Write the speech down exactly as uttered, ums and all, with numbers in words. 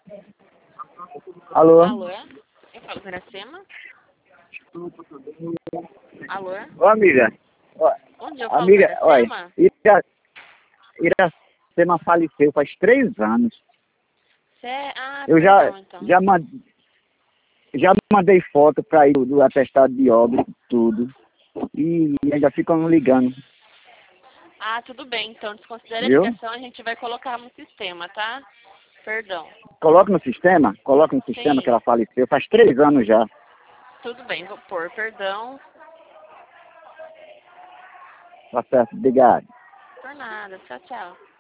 Alô? Alô? Eu falo com a Iracema? Alô? Ô, amiga. Ó, Onde eu falo amiga, com a olha, Iracema? Ira, Iracema faleceu faz três anos. Cê é... Ah, Eu já, perdão, então. já, man- já mandei foto para ir do, do atestado de óbito, tudo. E ainda ficam ligando, Ah, tudo bem. Então, desconsidere a viu? ligação, a gente vai colocar no sistema, tá? Perdão. Coloca no sistema, coloca no sistema que Sim, ela faleceu faz três anos já. tudo bem. Vou pôr perdão. Tá certo, obrigado. Por nada. Tchau, tchau.